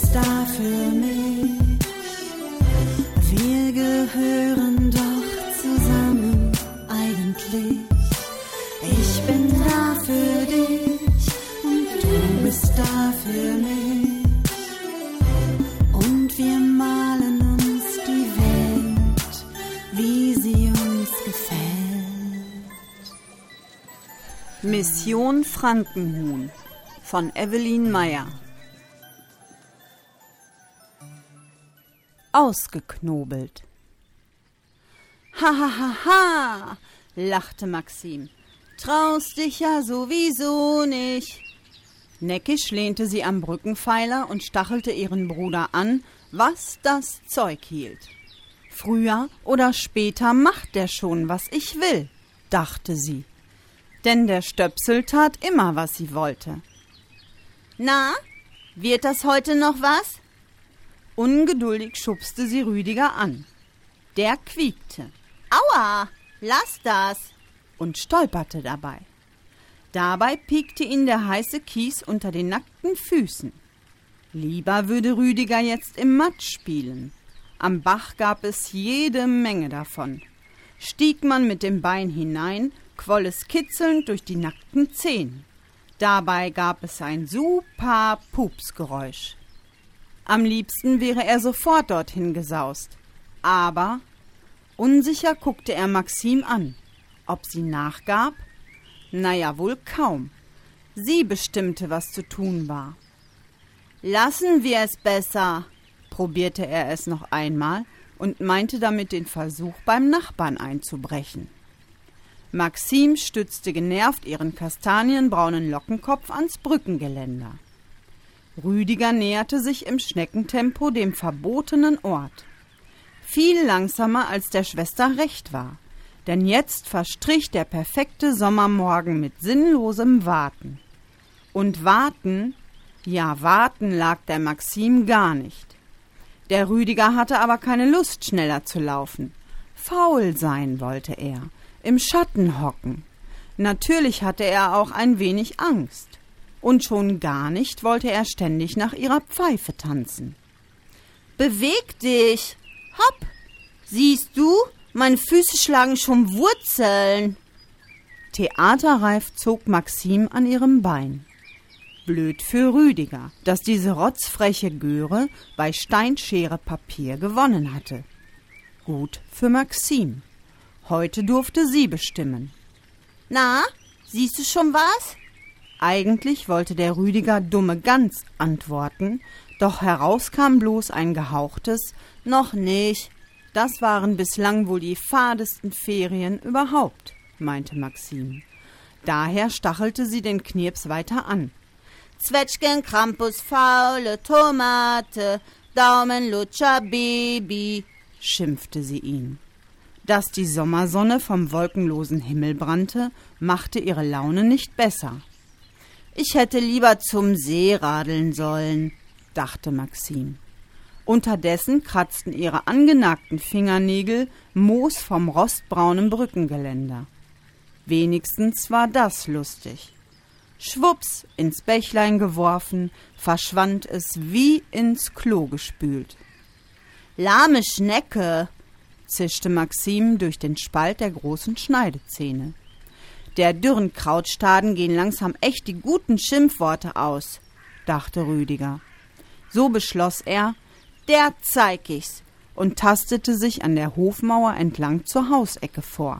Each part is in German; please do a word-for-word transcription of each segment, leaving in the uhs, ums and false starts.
bist da für mich. Wir gehören doch zusammen eigentlich. Ich bin da für dich und du bist da für mich. Und wir malen uns die Welt, wie sie uns gefällt. Mission Frankenhuhn von Evelyn Meyer. Ausgeknobelt. Ha ha ha ha, lachte Maxim. Traust dich ja sowieso nicht. Neckisch lehnte sie am Brückenpfeiler und stachelte ihren Bruder an, was das Zeug hielt. Früher oder später macht der schon, was ich will, dachte sie. Denn der Stöpsel tat immer, was sie wollte. Na, wird das heute noch was? Ungeduldig schubste sie Rüdiger an. Der quiekte. Aua, lass das! Und stolperte dabei. Dabei piekte ihn der heiße Kies unter den nackten Füßen. Lieber würde Rüdiger jetzt im Matsch spielen. Am Bach gab es jede Menge davon. Stieg man mit dem Bein hinein, quoll es kitzelnd durch die nackten Zehen. Dabei gab es ein super Pupsgeräusch. Am liebsten wäre er sofort dorthin gesaust. Aber unsicher guckte er Maxim an. Ob sie nachgab? Naja, wohl kaum. Sie bestimmte, was zu tun war. Lassen wir es besser, probierte er es noch einmal und meinte damit den Versuch, beim Nachbarn einzubrechen. Maxim stützte genervt ihren kastanienbraunen Lockenkopf ans Brückengeländer. Rüdiger näherte sich im Schneckentempo dem verbotenen Ort. Viel langsamer, als der Schwester recht war. Denn jetzt verstrich der perfekte Sommermorgen mit sinnlosem Warten. Und warten, ja warten lag der Maxim gar nicht. Der Rüdiger hatte aber keine Lust, schneller zu laufen. Faul sein wollte er, im Schatten hocken. Natürlich hatte er auch ein wenig Angst. Und schon gar nicht wollte er ständig nach ihrer Pfeife tanzen. Beweg dich! Hopp! Siehst du? Meine Füße schlagen schon Wurzeln. Theaterreif zog Maxim an ihrem Bein. Blöd für Rüdiger, dass diese rotzfreche Göre bei Steinschere Papier gewonnen hatte. Gut für Maxim. Heute durfte sie bestimmen. Na, siehst du schon was? Eigentlich wollte der Rüdiger dumme Gans antworten, doch heraus kam bloß ein gehauchtes »Noch nicht«. Das waren bislang wohl die fadesten Ferien überhaupt, meinte Maxim. Daher stachelte sie den Knirps weiter an. Zwetschgen, Krampus, faule Tomate, Daumenlutscher, Baby, schimpfte sie ihn. Dass die Sommersonne vom wolkenlosen Himmel brannte, machte ihre Laune nicht besser. Ich hätte lieber zum See radeln sollen, dachte Maxim. Unterdessen kratzten ihre angenagten Fingernägel Moos vom rostbraunen Brückengeländer. Wenigstens war das lustig. Schwupps, ins Bächlein geworfen, verschwand es wie ins Klo gespült. »Lahme Schnecke«, zischte Maxim durch den Spalt der großen Schneidezähne. »Der dürren Krautstaden gehen langsam echt die guten Schimpfworte aus«, dachte Rüdiger. So beschloss er, der zeig ich's, und tastete sich an der Hofmauer entlang zur Hausecke vor.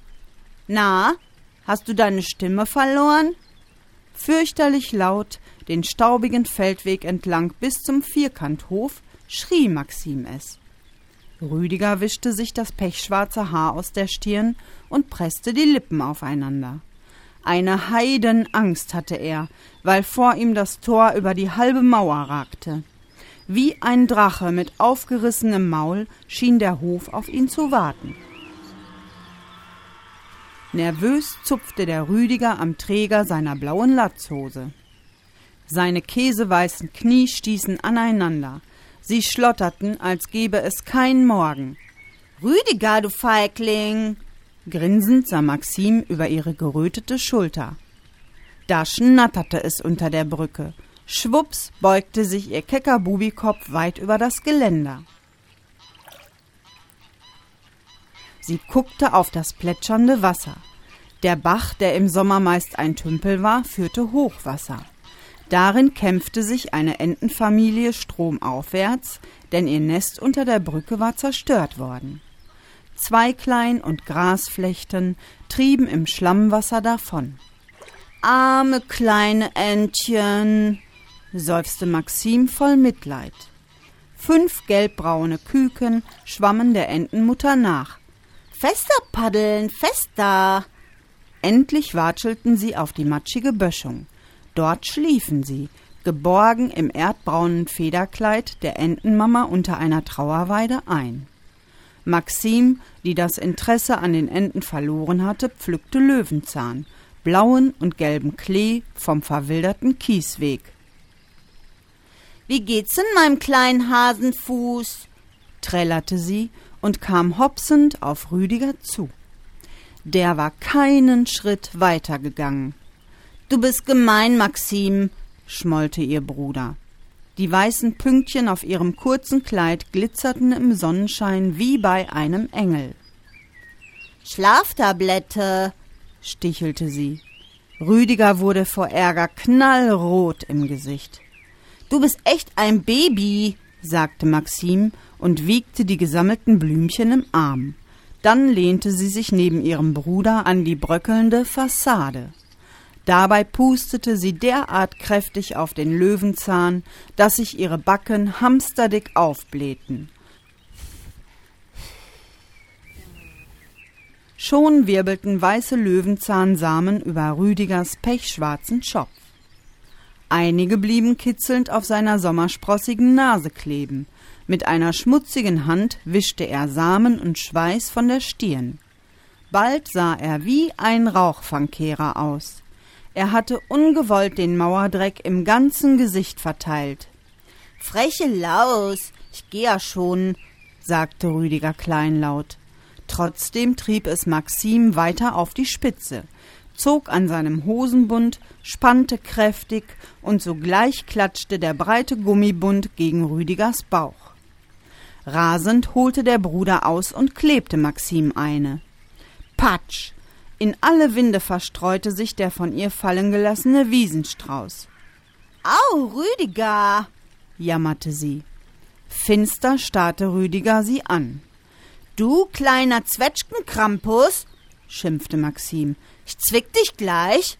»Na, hast du deine Stimme verloren?« Fürchterlich laut, den staubigen Feldweg entlang bis zum Vierkanthof, schrie Maxim es. Rüdiger wischte sich das pechschwarze Haar aus der Stirn und presste die Lippen aufeinander. Eine Heidenangst hatte er, weil vor ihm das Tor über die halbe Mauer ragte. Wie ein Drache mit aufgerissenem Maul schien der Hof auf ihn zu warten. Nervös zupfte der Rüdiger am Träger seiner blauen Latzhose. Seine käseweißen Knie stießen aneinander. Sie schlotterten, als gäbe es keinen Morgen. »Rüdiger, du Feigling!« Grinsend sah Maxim über ihre gerötete Schulter. Da schnatterte es unter der Brücke. Schwupps beugte sich ihr kecker Bubikopf weit über das Geländer. Sie guckte auf das plätschernde Wasser. Der Bach, der im Sommer meist ein Tümpel war, führte Hochwasser. Darin kämpfte sich eine Entenfamilie stromaufwärts, denn ihr Nest unter der Brücke war zerstört worden. Zweiglein und Grasflechten trieben im Schlammwasser davon. »Arme kleine Entchen«, seufzte Maxim voll Mitleid. Fünf gelbbraune Küken schwammen der Entenmutter nach. »Fester paddeln, fester!« Endlich watschelten sie auf die matschige Böschung. Dort schliefen sie, geborgen im erdbraunen Federkleid der Entenmama unter einer Trauerweide ein. Maxim, die das Interesse an den Enten verloren hatte, pflückte Löwenzahn, blauen und gelben Klee vom verwilderten Kiesweg. »Wie geht's denn meinem kleinen Hasenfuß?« trällerte sie und kam hopsend auf Rüdiger zu. Der war keinen Schritt weitergegangen. »Du bist gemein, Maxim«, schmollte ihr Bruder. Die weißen Pünktchen auf ihrem kurzen Kleid glitzerten im Sonnenschein wie bei einem Engel. »Schlaftablette«, stichelte sie. Rüdiger wurde vor Ärger knallrot im Gesicht. »Du bist echt ein Baby«, sagte Maxim und wiegte die gesammelten Blümchen im Arm. Dann lehnte sie sich neben ihrem Bruder an die bröckelnde Fassade. Dabei pustete sie derart kräftig auf den Löwenzahn, dass sich ihre Backen hamsterdick aufblähten. Schon wirbelten weiße Löwenzahnsamen über Rüdigers pechschwarzen Schopf. Einige blieben kitzelnd auf seiner sommersprossigen Nase kleben. Mit einer schmutzigen Hand wischte er Samen und Schweiß von der Stirn. Bald sah er wie ein Rauchfangkehrer aus. Er hatte ungewollt den Mauerdreck im ganzen Gesicht verteilt. »Freche Laus, ich geh ja schon«, sagte Rüdiger kleinlaut. Trotzdem trieb es Maxim weiter auf die Spitze, zog an seinem Hosenbund, spannte kräftig und sogleich klatschte der breite Gummibund gegen Rüdigers Bauch. Rasend holte der Bruder aus und klebte Maxim eine. Patsch! In alle Winde verstreute sich der von ihr fallen gelassene Wiesenstrauß. »Au, Rüdiger«, jammerte sie. Finster starrte Rüdiger sie an. »Du kleiner Zwetschgenkrampus«, schimpfte Maxim, »ich zwick dich gleich.«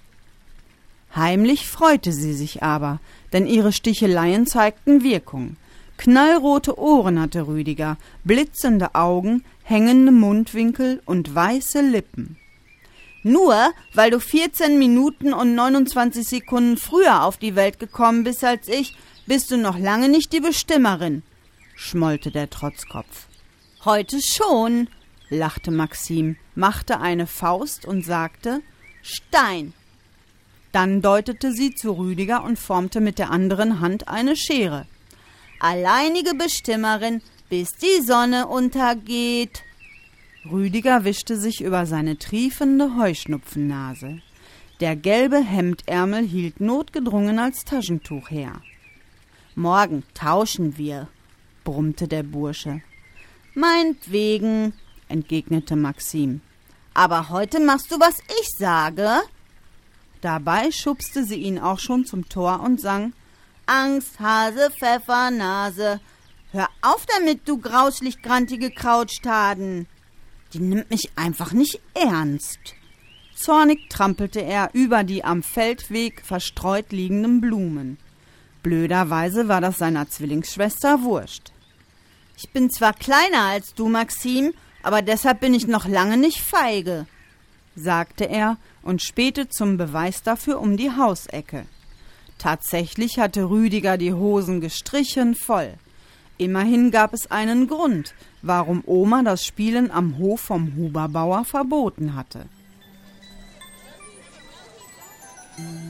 Heimlich freute sie sich aber, denn ihre Sticheleien zeigten Wirkung. Knallrote Ohren hatte Rüdiger, blitzende Augen, hängende Mundwinkel und weiße Lippen. »Nur, weil du vierzehn Minuten und neunundzwanzig Sekunden früher auf die Welt gekommen bist als ich, bist du noch lange nicht die Bestimmerin«, schmollte der Trotzkopf. »Heute schon«, lachte Maxim, machte eine Faust und sagte, »Stein«. Dann deutete sie zu Rüdiger und formte mit der anderen Hand eine Schere. »Alleinige Bestimmerin, bis die Sonne untergeht.« Rüdiger wischte sich über seine triefende Heuschnupfennase. Der gelbe Hemdärmel hielt notgedrungen als Taschentuch her. »Morgen tauschen wir«, brummte der Bursche. »Meinetwegen«, entgegnete Maxim. »Aber heute machst du, was ich sage.« Dabei schubste sie ihn auch schon zum Tor und sang: »Angst, Hase, Pfeffernase, hör auf damit, du grauslich grantige Krautstaden. Die nimmt mich einfach nicht ernst.« Zornig trampelte er über die am Feldweg verstreut liegenden Blumen. Blöderweise war das seiner Zwillingsschwester wurscht. »Ich bin zwar kleiner als du, Maxim, aber deshalb bin ich noch lange nicht feige«, sagte er und spähte zum Beweis dafür um die Hausecke. Tatsächlich hatte Rüdiger die Hosen gestrichen voll. Immerhin gab es einen Grund, warum Oma das Spielen am Hof vom Huberbauer verboten hatte.